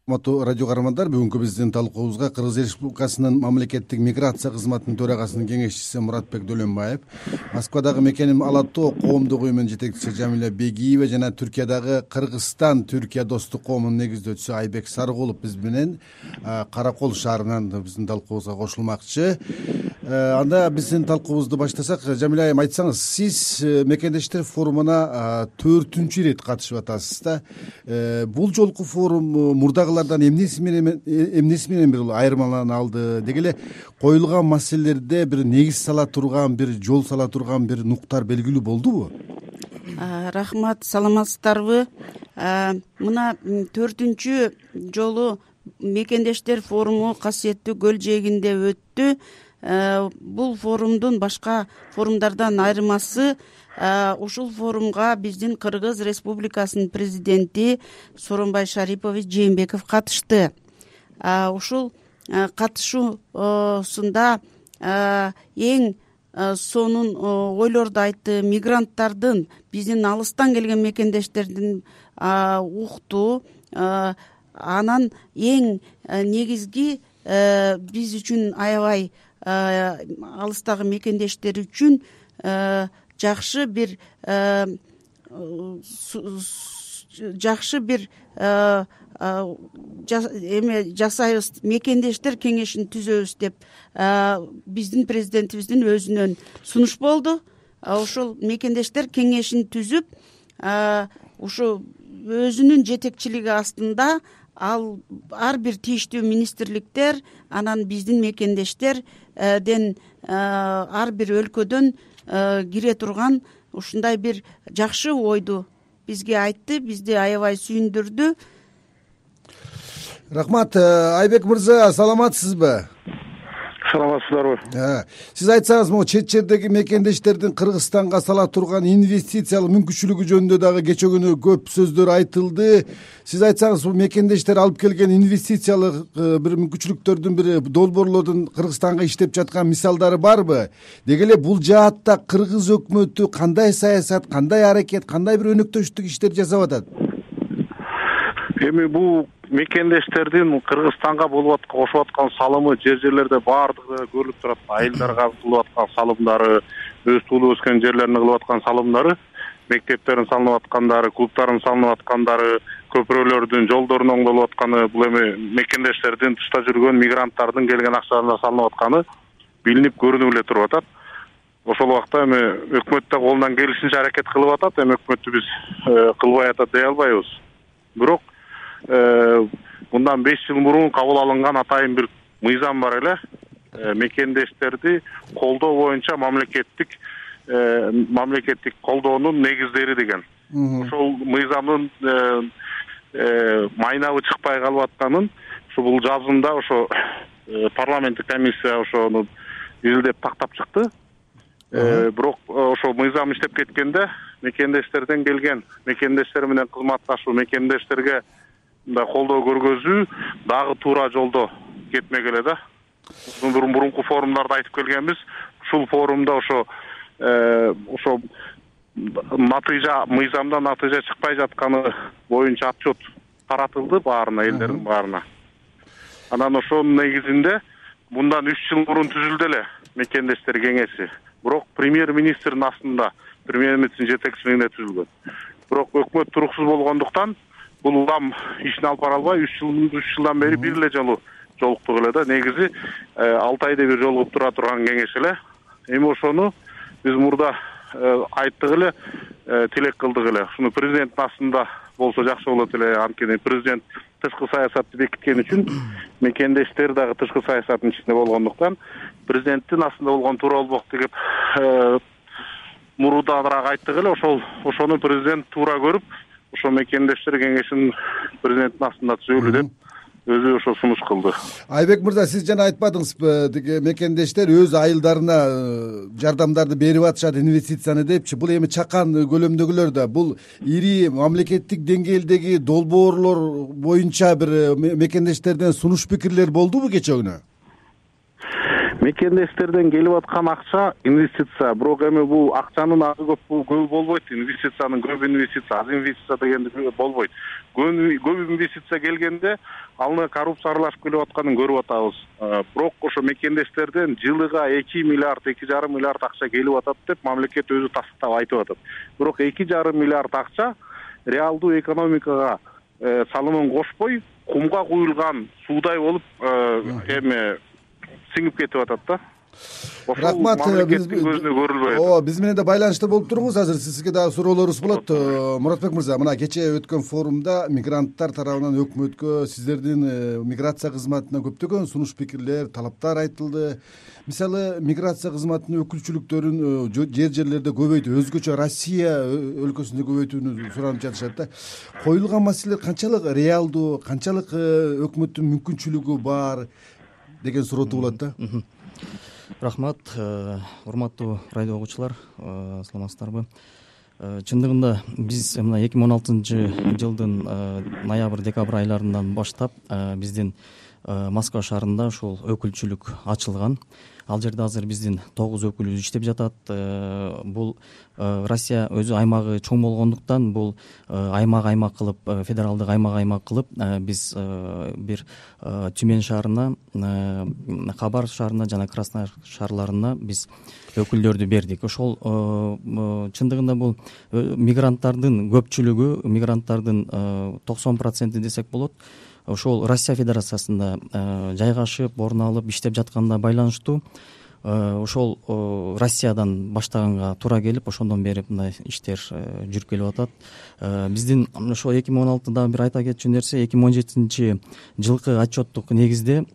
Урматтуу радио каармандар, бүгүнкү биздин талкуубузга Кыргыз Республикасынын мамлекеттик миграция кызматынын төрагасынын кеңешчиси Муратбек Дөлөнбаев, Москвадагы мекеним Ала Тоо коомдук уюмунун жетекчиси Жамиля Бегиева жана Түркиядагы Кыргызстан-Түркия достук коомунун негиздөөчүсү Айбек Сарыкулов биз менен Каракол шаарынан биздин талкуубузга кошулмакчы. Анда биздин талкуубузду баштасак, Жамиля айым, айтсаңыз, сиз мекендештер форумуна 4-үнчү ирет катышып атасыз да. Бул жолку форум мурдагылардан эмнеси менен бир айырмалана алды? Деги эле коюлган маселелерде бир негиз сала турган, бир жол сала турган бир нуктар белгилүү болдубу? Рахмат, саламатсыздарбы? Мына 4-үнчү жолу мекендештер форуму касиеттүү көл жээгинде өттү. Бул форумдун башка форумдардан айырмасы, ушул форумга биздин Кыргыз Республикасынын президенти Сооронбай Шарипович Жээнбеков катышты. Ушул катышуусунда эң сонун ойлорду айтты. Мигранттардын, биздин алыстан келген мекендештердин укту. Анан эң негизги биз үчүн аябай алыстагы мекендештер үчүн жакшы бир жасайбыз, мекендештер кеңешин түзөбүз деп биздин президентибиздин өзүнөн сунуш болду. Ошол мекендештер кеңешин түзүп, ушу өзүнүн жетекчилиги астында ал ар бир тийиштүү министрликтер, анан биздин мекендештерден ар бир өлкөдөн кире турган ушундай бир жакшы ойду бизге айтты, бизди аябай сүйүндүрдү. Рахмат. Айбек мырза, саламатсызбы? Саламатсыздарбы? Сиз айтсаңыз, могу чет жердеги мекендештердин Кыргызстанга сала турган инвестициялык мүмкүнчүлүгү жөнүндө дагы кече күнү көп сөздөр айтылды. Сиз айтсаңыз, бул мекендештер алып келген инвестициялык бир мүмкүнчүлүктөрдүн бири, долбоорлордун Кыргызстанга иштеп жаткан мисалдары барбы? Деги эле бул жаатта Кыргыз өкмөтү кандай саясат, кандай аракет, кандай бир өнөктөштүк иштер жасап атат? Эми бул мекендештердин Кыргызстанга кошуп аткан салымы жерлерде баардыгы көрүлүп турат. Айылдарга кылып аткан салымдары, өз туулуп өскөн жерлерине кылып аткан салымдары, мектептерин салынып аткандары, клубтарын салынып аткандары, көпүрөлөрдүн, жолдордун оңдолуп атканы, бул эми мекендештердин тышта жүргөн мигранттардын келген акчаларына салынып атканы билинип көрүнүп эле туруп атат. Ошол убакта эми өкмөт да колунан келишинче аракет кылып атат. Эми өкмөттү биз кылбай атат дей албайбыз. Бирок мындан 5 жыл мурун кабыл алынган атайын бир мыйзам бар эле. Мекендештерди колдоо боюнча мамлекеттик колдоонун негиздери деген. Ошол мыйзамдын майнабы чыкпай калып атканын бул жазымда ошо парламенттик комиссия ошону изилдеп тактап чыкты. Бирок ошо мыйзам иштеп кеткенде мекендештерден келген, мекендештер менен кызматташуу, мекендештерге мындай колдоо көргөзүү дагы туура жолдо кетмек эле да. Мурунку форумдарда айтып келгенбиз. Ушул форумда ошо мыйзамдан натыйжа чыкпай жатканы боюнча отчет таратылды баарына, элдердин баарына. Анан ошонун негизинде мындан 3 жыл мурун түзүлдү эле мекендештер кеңеши. Бирок премьер-министрдин астында, премьер-министрдин жетекчилигинде түзүлгөн. Бирок өкмөт туруксуз болгондуктан бул улам ишин алып бара албай 3 жылдан бери бир эле жолу жолуктук эле да. Негизи 6 айда бир жолугуп тура турган кеңеш эле. Эми ошону биз мурда айттык эле, тилек кылдык эле. Ушуну президенттин астында болсо жакшы болот эле. Анткени президент тышкы саясатты бекиткен үчүн мекендештер дагы тышкы саясаттын ичинде болгондуктан президенттин астында болгон туура болмок деп мурдараак айттык эле. Ошону президент туура көрүп, ошо мекендештер кеңешин президенттин астында түзөлү деп өзү ошо сунуш кылды. Айбек мырза, сиз жана айтпадыңызбы, тиги мекендештер өз айылдарына жардамдарды берип атышат, инвестицияны депчи. Бул эми чакан көлөмдөгүлөр да, бул ири мамлекеттик деңгээлдеги долбоорлор боюнча бир мекендештерден сунуш пикирлер болдубу кече күнү? мекендештерден келип аткан акча инвестиция, бирок эми бул акчанын азы көп болбойт. Инвестициянын көп инвестиция, аз инвестиция дегенди болбойт. Көп инвестиция келгенде алны коррупция аралашып келип атканын көрүп атабыз. Бирок ошо мекендештерден жылыга 2 миллиард, 2,5 миллиард акча келип атат деп мамлекет өзү тастыктап айтып атат. Бирок 2,5 миллиард акча реалдуу экономикага салымын кошпой, кумга куюлган суудай болуп эми сиңип кетип атат да. Рахмат. Мамлекеттин көзүнө көрүлбөйт. Биз менен да байланышта болуп туруңуз. Азыр сизге дагы суроолорубуз болот. Муратбек мырза, мына кечээ өткөн форумда мигранттар тарабынан өкмөткө, сиздердин миграция кызматына көптөгөн сунуш пикирлер, талаптар айтылды. Мисалы, миграция кызматынын өкүлчүлүктөрүн жерлерде көбөйтүү, өзгөчө Россия өлкөсүндө көбөйтүүнү суранып жатышат да. Коюлган маселелер канчалык реалдуу, канчалык өкмөттүн мүмкүнчүлүгү бар деген суроо туулат да. Рахмат, урматтуу радио угуучулар, саламатсыздарбы? Чындыгында биз мына 2016 жылдын ноябрь-декабрь айларынан баштап биздин Москва шаарында ушул өкүлчүлүк ачылган. Ал жерде азыр биздин 9 өкүлүбүз иштеп жатат. Бул Россия өзү аймагы чоң болгондуктан бул аймак кылып, федералдык аймак кылып биз бир Тюмень шаарына, Хабар шаарына жана Краснодар шаарларына биз өкүлдөрдү бердик. Ошол чындыгында бул мигранттардын көпчүлүгү, мигранттардын 90% десек болот, ошол Россия Федерациясында жайгашып, орун алып иштеп жатканына байланыштуу ошол Россиядан баштаганга туура келип, ошондон бери мындай иштер жүрүп келип атат. Биздин ошо 2016-да бир айта кетчү нерсе, 2017 жылкы отчеттук негизде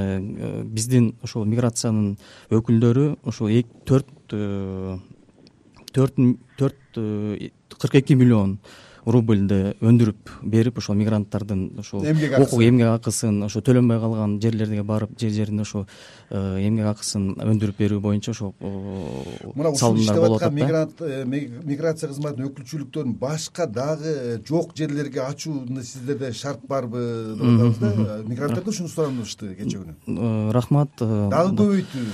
биздин ошол миграциянын өкүлдөрү ошол 42 миллион рубльды өндүрүп берип, ошол мигранттардын ошол эмгек акысын, ошо төлөнбөй калган жерлерге барып, жеринде ошо эмгек акысын өндүрүп берүү боюнча ошо салымдар болуп атат да. Миграция кызматынын өкүлчүлүктөрүн башка дагы жок жерлерге ачууну сиздерде шарт барбы деп атабыз да. Мигранттар да ушуну суранышты кечээ күнү. Рахмат. Дагы көбөйтүү.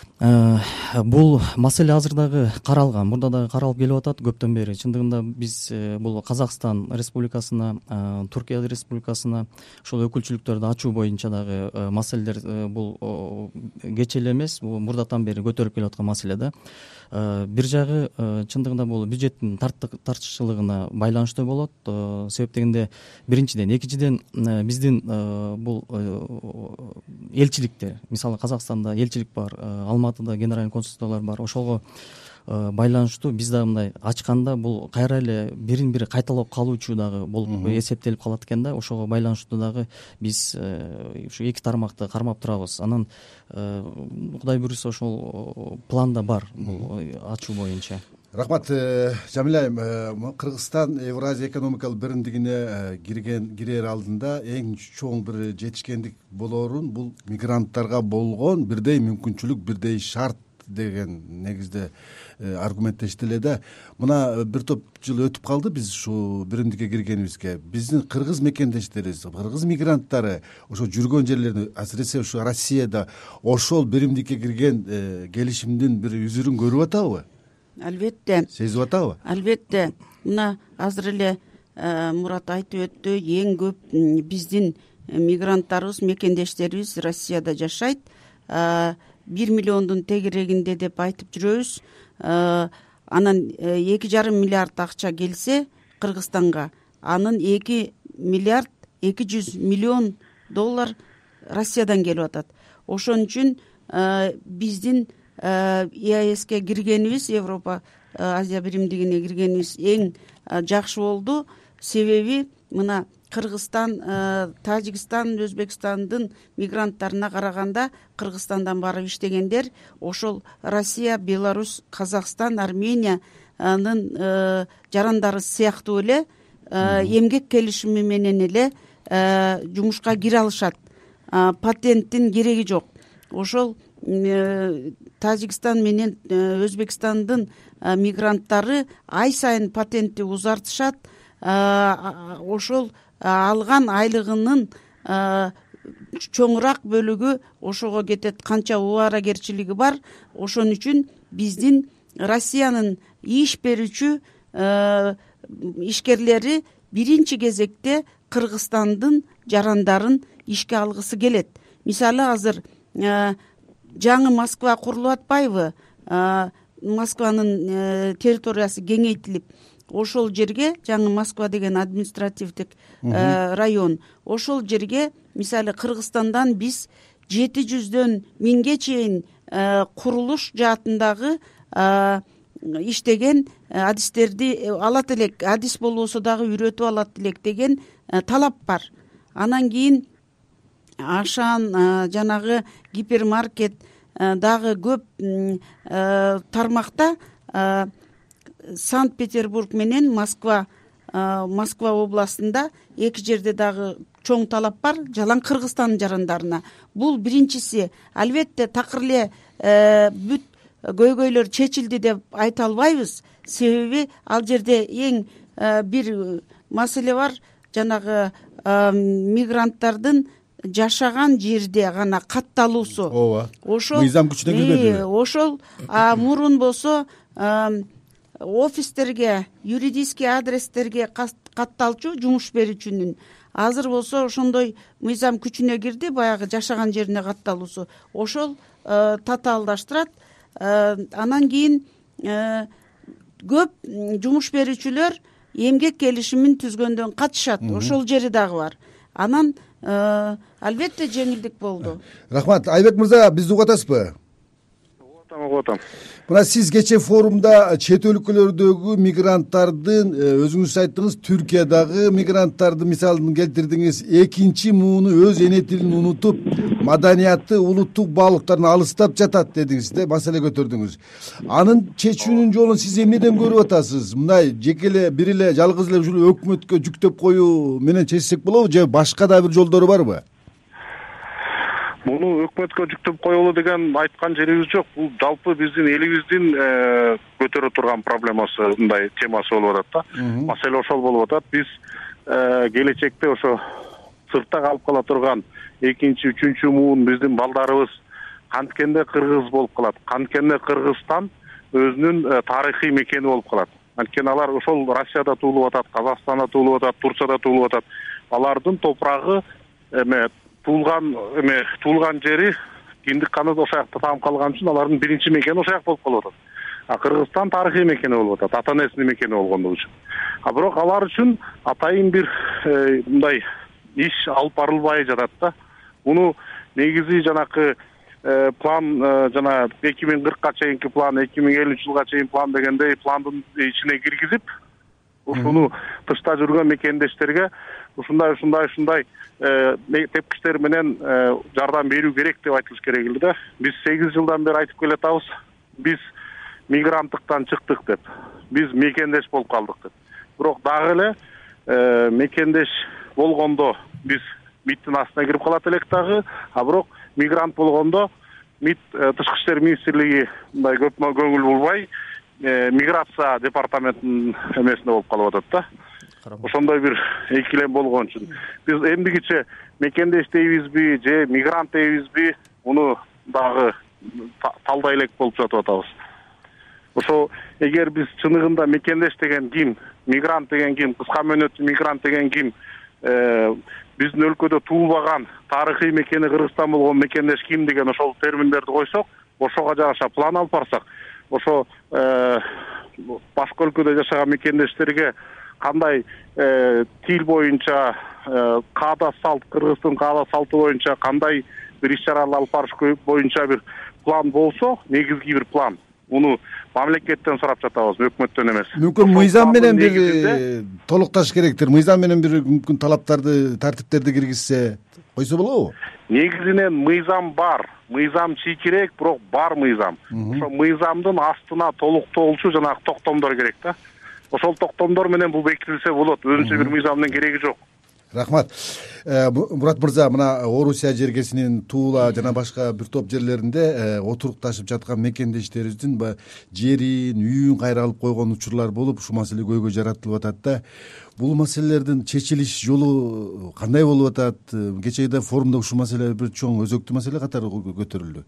Бул маселе азыр дагы каралган, мурда дагы каралып келип атат көптөн бери. Чындыгында биз бул Казакстан Республикасына, Туркия Республикасына ошол өкүлчүлүктөрдү ачуу боюнча дагы маселелер бул кечээ эле эмес, бул мурдатан бери көтөрүлүп келип аткан маселе да. Бир жагы чындыгында бул бюджеттин тартыччылыгына байланыштуу болот. Себеп дегенде биринчиден, экинчиден биздин бул элчиликтер, мисалы Казакстанда элчилик бар, Алматыда генеральный консулдуктар бар. Ошого байланыштуу биз дагы мындай ачканда бул кайра эле бирин бири кайталап калуучу дагы болуп эсептелип калат экен да. Ошого байланыштуу дагы биз ушу эки тармакты кармап турабыз. Анан Кудай буйруса ошол планда бар бул ачуу боюнча. Рахмат. Жамиля айым, Кыргызстан Евразия экономикалык биримдигине кирер алдында эң чоң бир жетишкендик болоорун бул мигранттарга болгон бирдей мүмкүнчүлүк, бирдей шарт деген негизде аргументтешти эле да. Мына бир топ жыл өтүп калды биз ушу биримдикке киргенибизге. Биздин кыргыз мекендештерибиз, кыргыз мигранттары ошо жүргөн жерлерде, асыресе ушу Россияда ошол биримдикке кирген келишимдин бир үзүрүн көрүп атабы? Албетте. Сезип атабы? Албетте. Мына азыр эле Мурат айтып өттү, эң көп биздин мигранттарыбыз, мекендештерибиз Россияда жашайт. 1 миллиондун тегерегинде деп айтып жүрөбүз. Анан 2,5 миллиард акча келсе Кыргызстанга, анын 2 миллиард 200 миллион доллар Россиядан келип атат. Ошон үчүн биздин ЕАЭСке киргенибиз, Европа Азия биримдигине киргенибиз эң жакшы болду. Себеби мына Кыргызстан, Тажикстан, Өзбекстандын мигранттарына караганда Кыргызстандан барып иштегендер ошол Россия, Беларусь, Казакстан, Армениянын жарандары сыяктуу эле эмгек келишими менен эле жумушка кире алышат. Патенттин кереги жок. Ошол Тажикстан менен Өзбекстандын мигранттары ай сайын патентти узартышат. Ошол алган айлыгынын чоңураак бөлүгү ошого кетет. Канча убаракерчилиги бар. Ошон үчүн биздин Россиянын иш берүүчү ишкерлери биринчи кезекте Кыргызстандын жарандарын ишке алгысы келет. Мисалы азыр жаңы Москва курулуп атпайбы? Москванын территориясы кеңейтилип, ошол жерге жаңы Москва деген административдик район, ошол жерге мисалы Кыргызстандан биз 700дөн 1000ге чейин курулуш жаатындагы иштеген адистерди алат элек, адис болбосо дагы үйрөтүп алат элек деген талап бар. Анан кийин Ашан, жанагы гипермаркет дагы көп тармакта Санкт-Петербург менен Москва областында эки жерде дагы чоң талап бар жалаң Кыргызстан жарандарына. Бул биринчиси. Албетте такыр эле бүт көйгөйлөр чечилди деп айта албайбыз. Себеби ал жерде эң бир маселе бар, жанагы мигранттардын жашаган жерде гана катталуусу. Ооба. Ошол мыйзам күчүнө кирбеди. Ошол мурун болсо офистерге, юридический адрестерге катталчу жумуш берүүчүнүн. Азыр болсо ошондой мыйзам күчүнө кирди, баягы жашаган жерине катталуусу. Ошол татаалдаштырат. Анан кийин көп жумуш берүүчүлөр эмгек келишимин түзгөндөн катышат. Ошол жери дагы бар. Анан албетте жеңилдик болду. Рахмат. Айбек мырза, бизди угуп атасызбы? Угуп атам. Мына сиз кечээ форумда чет өлкөлөрдөгү мигранттардын, өзүңүз айттыңыз, Түркиядагы мигранттарды мисалын келтирдиңиз. Экинчи мууну өз эне тилин унутуп, маданияты, улуттук баалыктарын алыстап жатат дедиңиз да, маселе көтөрдүңүз. Анын чечүүнүн жолун сиз эмнеден көрүп атасыз? Мындай жеке эле, бир эле, жалгыз эле ушул өкмөткө жүктөп коюу менен чечсек болобу, же башка да бир жолдору барбы? Муну өкмөткө жүктөп коелу деген айткан жерибиз жок. Бул жалпы биздин элибиздин көтөрө турган проблемасы, мындай темасы болуп атат да. Маселе ошол болуп атат. Биз келечекте ошо сыртта калып кала турган экинчи, үчүнчү муун биздин балдарыбыз канткенде кыргыз болуп калат. Канткенде Кыргызстан өзүнүн тарыхый мекени болуп калат. Анткени алар ошол Россияда туулуп атат, Казакстанда туулуп атат, Турцияда туулуп атат. Алардын топурагы туулган жери, киндик каны ошол жакта таап калган үчүн алардын биринчи мекени ошол жак болуп калып атат. Кыргызстан тарыхый мекени болуп атат, ата-энесинин мекени болгондугу үчүн. Бирок алар үчүн атайын бир мындай иш алып барылбай жатат да. Муну негизи жанакы план, жана 2040-ка чейинки план, 2050-жылга чейин план дегендей пландын ичине киргизип, ушуну тышта жүргөн мекендештерге ушундай тепкичтер менен жардам берүү керек деп айтылыш керек эле да. Биз 8 жылдан бери айтып келатабыз. Биз мигранттыктан чыктык деп. Биз мекендеш болуп калдык деп. Бирок дагы эле мекендеш болгондо биз МИДтин астына кирип калат элек дагы, бирок мигрант болгондо МИД, Тышкы иштер министрлиги мындай көп көңүл бурбай, миграция департаментинин эмесинде болуп калып атат да. Ошондой бир экилем болгон үчүн биз эмдигиче мекендеш дейбизби же мигрант дейбизби, муну дагы талдай элек болуп жатып атабыз. Ошо эгер биз чыныгында мекендеш деген ким, мигрант деген ким, кыска мөөнөттүү мигрант деген ким, биздин өлкөдө туулбаган, тарыхый мекени Кыргызстан болгон мекендеш ким деген ошол терминдерди койсок, ошого жараша план алып барсак, ошо башка өлкөдө жашаган мекендештерге кандай тил боюнча, каада салт, Кыргыздын каада салты боюнча кандай бир иш-чаралар алып барыш боюнча бир план болсо, негизги бир план. Муну мамлекеттен сурап жатабыз, өкмөттөн эмес. Мүмкүн мыйзам менен бир толукташ керектир. Мыйзам менен бир мүмкүн талаптарды, тартиптерди киргизсе койсо болобу? Негизинен мыйзам бар. Мыйзам чийкирээк, бирок бар мыйзам. Ошо мыйзамдын астына толуктоолчу жанагы токтомдор керек да. Ошол токтомдор менен бул бекитилсе болот. Өзүнчө бир мыйзамдын кереги жок. Рахмат. Мурат мырза, мына Орусия жергесинин Тула жана башка бир топ жерлеринде отурукташып жаткан мекендештерибиздин жерин, үйүн кайра алып койгон учурлар болуп, ушул маселе көйгөй жаратылып атат да. Бул маселелердин чечилиш жолу кандай болуп атат? Кечээде форумда ушул маселе бир чоң өзөктүү маселе катары көтөрүлдү.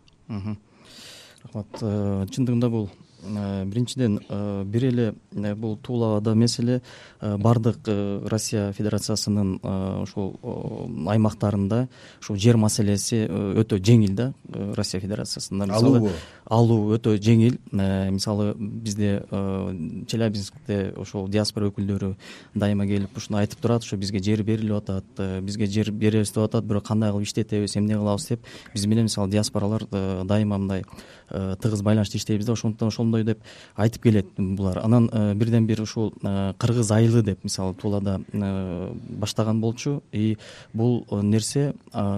Рахмат. Чындыгында бул биринчиден бир эле бул Тулада меселе бардык Россия Федерациясынын ушул аймактарында ушул жер маселеси өтө жеңил да. Россия Федерациясында мисалы алуу өтө жеңил. Мисалы бизде Челябинскте ошол диаспора өкүлдөрү дайыма келип ушуну айтып турат, ошо бизге жер берилип атат, бизге жер беребиз деп атат, бирок кандай кылып иштетебиз, эмне кылабыз деп биз менен мисалы диаспоралар дайыма мындай тыгыз байланышта иштейбиз да. Ошондуктан ошондой деп айтып келет булар. Анан бирден бир ушул кыргыз айылы деп мисалы Тулада баштаган болчу. И бул нерсе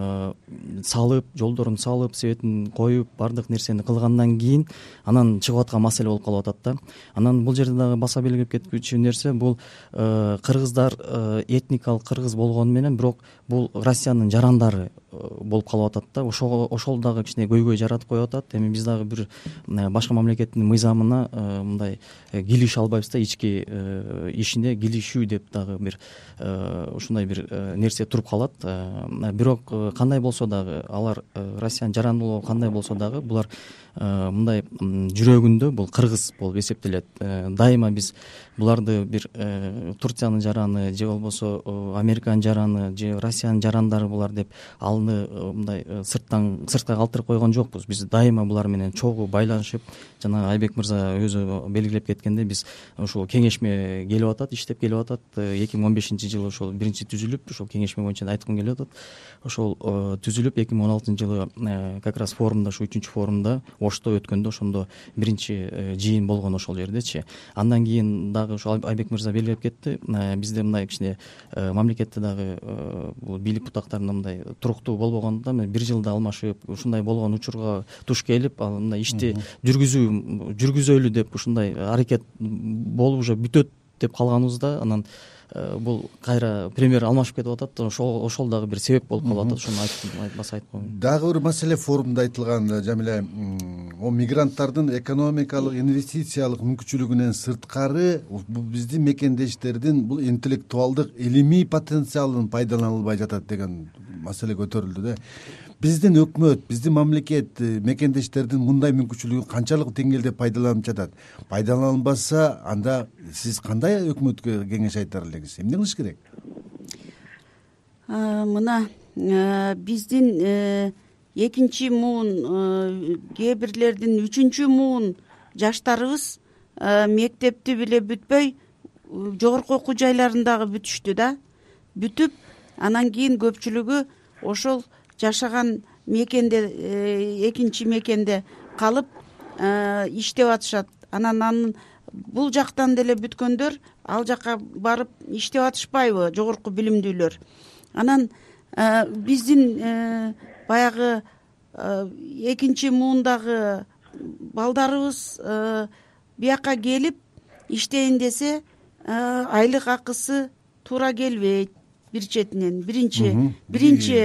салып, жолдорун салып, светин коюп, бардык нерсени кылгандан кийин анан чыгып аткан маселе болуп калып атат да. Анан бул жерде дагы баса белгилеп кеткүчү нерсе бул кыргыздар этникалык кыргыз болгону менен бирок бул Россиянын жарандары болуп калып атат да. Ошол дагы кичине көйгөй жаратып коюп атат. Эми биз дагы бир башка мамлекеттин мыйзамына мындай килише албайбыз да, ички ишине килишүү деп дагы бир ушундай бир нерсе туруп калат. Бирок кандай болсо дагы алар Россиянын жарандуулугу кандай болсо дагы булар мындай жүрөгүндө бул кыргыз болуп эсептелет. Дайыма биз буларды бир Турциянын жараны же болбосо Американын жараны же Россиянын жарандары булар деп алны мындай сыртка калтырып койгон жокпуз. Биз дайыма булар менен чогуу байланышып, жана Айбек мырза өзү белгилеп кеткендей, биз ушул кеңешме келип атат, иштеп келип атат. 2015-жылы ошол биринчи түзүлүп, ошол кеңешме боюнча айткым келип атат. Ошол түзүлүп 2016-жылы как раз форумда, ушу 3-чү форумда Ошто өткөндө ошондо биринчи жыйын болгон ошол жердечи. Андан кийин дагы ошол Айбек мырза белгилеп кетти. Бизде мындай кичине мамлекетте дагы бул бийлик бутактарында мындай туруктуу болбогондуктан бир жылда алмашып, ушундай болгон учурга туш келип, ал мындай ишти жүргүзөлү деп ушундай аракет болуп уже бүтөт деп калганыбызда, анан бул кайра премьер алмашып кетип атат. Ошол дагы бир себеп болуп калып атат. Ошону баса айтып коеюн. Дагы бир маселе форумда айтылган, Жамиле, мигранттардын экономикалык, инвестициялык мүмкүнчүлүгүнөн сырткары бул биздин мекендештердин бул интеллектуалдык, илимий потенциалын пайдаланылбай жатат деген маселе көтөрүлдү да. Биздин өкмөт, биздин мамлекет мекендештердин мындай мүмкүнчүлүгүн канчалык деңгээлде пайдаланып жатат? Пайдаланбаса, анда сиз кандай өкмөткө кеңеш айтар элеңиз? Эмне кылыш керек? Мына биздин экинчи муун, кээ бирлердин үчүнчү муун жаштарыбыз мектепти биле бүтпөй жогорку окуу жайларындагы бүтүштү да. Бүтүп, анан кийин көпчүлүгү ошол жашаган мекенде, экинчи мекенде калып иштеп атышат. Анан бул жактан деле бүткөндөр ал жака барып иштеп атышпайбы, жогорку билимдүүлөр. Анан биздин баягы экинчи муундагы балдарыбыз бияка келип иштейин десе, айлык акысы туура келбейт. Бир четинен биринчи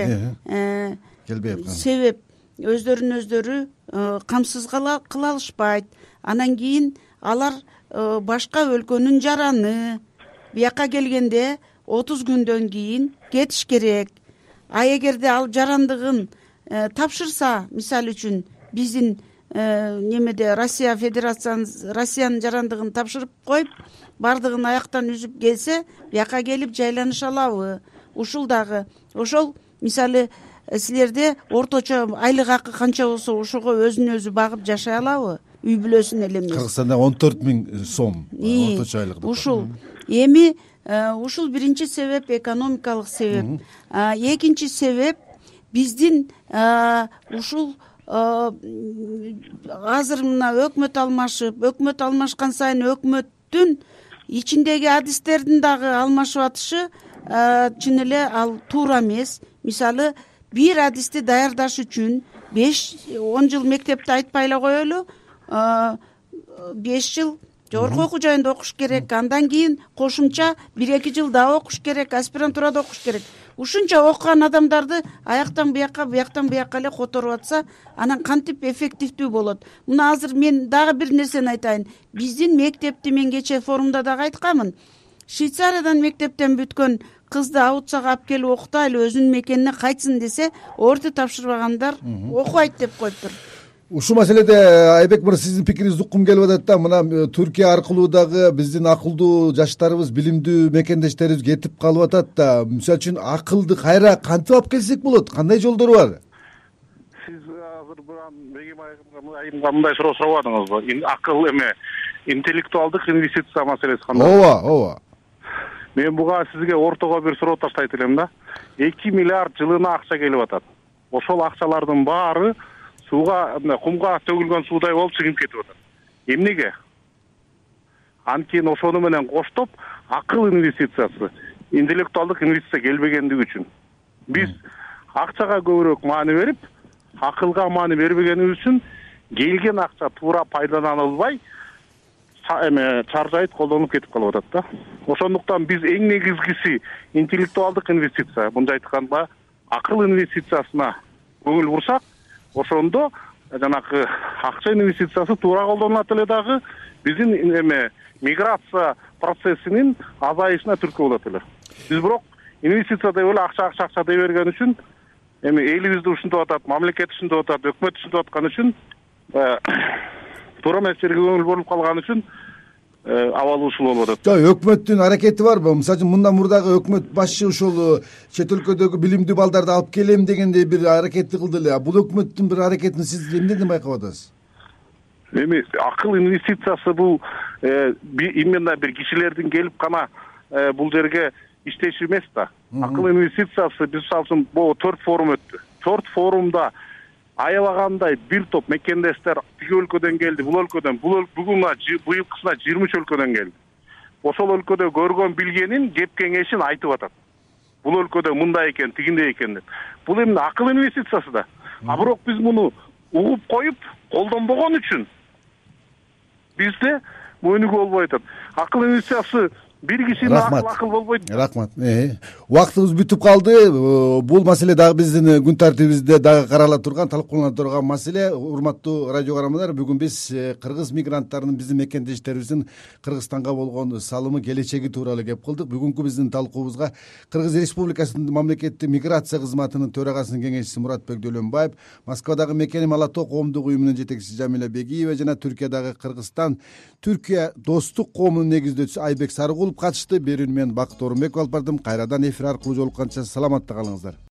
себеп өздөрүн өздөрү камсыз кыла алышпайт. Анан кийин алар башка өлкөнүн жараны, бияка келгенде 30 күндөн кийин кетиш керек. А эгерде ал жарандыгын тапшырса, мисалы үчүн биздин немеде Россия Россиянын жарандыгын тапшырып коюп, бардыгын аяктан үзүп келсе, бияка келип жайланыша алабы? Ушул дагы ошол мисалы силерде орточо айлык акы канча болсо ошого өзүн өзү багып жашай алабы? Үй бүлөсүн эле эмес. Кыргызстанда 14 000 сом орточо айлык. Ушул эми ушул биринчи себеп, экономикалык себеп. Экинчи себеп биздин ушул азыр мына өкмөт алмашкан сайын өкмөттүн ичиндеги адистердин дагы алмашып атышы чын эле ал туура эмес. Мисалы, бир адисти даярдаш үчүн 5-10 жыл мектепти айтпай эле коелу, 5 жыл жогорку окуу жайында окуш керек, андан кийин кошумча 1-2 жыл дагы окуш керек, аспирантурада окуш керек. Ушунча окуган адамдарды аяктан бияка эле которуп атса, анан кантип эффективдүү болот? Мына азыр мен дагы бир нерсени айтайын. Биздин мектепти мен кечээ форумда дагы айтканмын. Швейцариядан мектептен бүткөн кызды аутсага алып келип окутайлы, өзүнүн мекенине кайтсын десе, орто тапшырбагандар окубайт деп коюптур. Ушул маселеде Айбек мырза, сиздин пикириңизди уккум келип атат да. Мына Түркия аркылуу дагы биздин акылдуу жаштарыбыз, билимдүү мекендештерибиз кетип калып атат да. Мисалы үчүн акылды кайра кантип алып келсек болот? Кандай жолдору бар? Сиз азыр Бегим айымга мындай суроо сурабадыңызбы? Акыл эме интеллектуалдык инвестиция маселеси кандай? Ооба. Мен буга сизге ортого бир суроо таштайт элем да. 2 миллиард жылына акча келип атат. Ошол акчалардын баары сууга, кумга төгүлгөн суудай болуп сиңип кетип атат. Эмнеге? Анткени ошону менен коштоп акыл инвестициясы, интеллектуалдык инвестиция келбегендиги үчүн биз акчага көбүрөөк маани берип, акылга маани бербегенибиз үчүн келген акча туура пайдаланылбай чаржайып колдонуп кетип калып атат да. Ошондуктан биз эң негизгиси интеллектуалдык инвестиция, мындай айтканда акыл инвестициясына көңүл бурсак, ошондо жанагы акча инвестициясы туура колдонулат эле дагы биздин миграция процессинин азайышына түрткү болот эле. Биз бирок инвестиция деп эле акча дей берген үчүн элибизди ушинтип атат, мамлекет ушинтип атат, өкмөт ушинтип аткан үчүн, туура эмес жерге көңүл бурулуп калган үчүн абалы ушул болуп атат. Жок, өкмөттүн аракети барбы? Мисалы үчүн мындан мурдагы өкмөт башчы ушул чет өлкөдөгү билимдүү балдарды алып келем дегендей бир аракетти кылды эле. Бул өкмөттүн бир аракетин сиз эмнеден байкап атасыз? Эми акыл инвестициясы бул именно бир кишилердин келип гана бул жерге иштеши эмес да. Акыл инвестициясы биз мисалы үчүн бул 4 форум өттү. 4 форумда аябагандай бир топ мекендештер тиги өлкөдөн келди, бул өлкөдөн, быйылкысына 23 өлкөдөн келди. Ошол өлкөдө көргөн билгенин, кеп кеңешин айтып атат. Бул өлкөдө мындай экен, тигиндей экен деп. Бул эмне акыл инвестициясы да. А бирок биз муну угуп коюп, колдонбогон үчүн бизде мөөнүгү болбой атат. Акыл инвестициясы бир кишинин акыл болбойт. Рахмат. Убактыбыз бүтүп калды. Бул маселе дагы биздин күн тартибибизде дагы карала турган, талкуулана турган маселе. Урматтуу радио каармандар, бүгүн биз кыргыз мигранттарынын биздин мекендештерибиздин Кыргызстанга болгон салымы, келечеги тууралуу кеп кылдык. Бүгүнкү биздин талкуубузга Кыргыз Республикасынын мамлекеттик миграция кызматынын төрагасынын кеңешчиси Муратбек Дөлөнбаев, Москвадагы Мекеним Ала Тоо коомдук уюмунун жетекчиси Жамиля Бегиева жана Түркиядагы Кыргызстан-Түркия достук коомунун негиздөөчүсү Айбек Сарыгулов катышты. Берүүнү мен Бакыт Орунбеков алып бардым. Кайрадан эфир аркылуу жолукканча саламатта калыңыздар.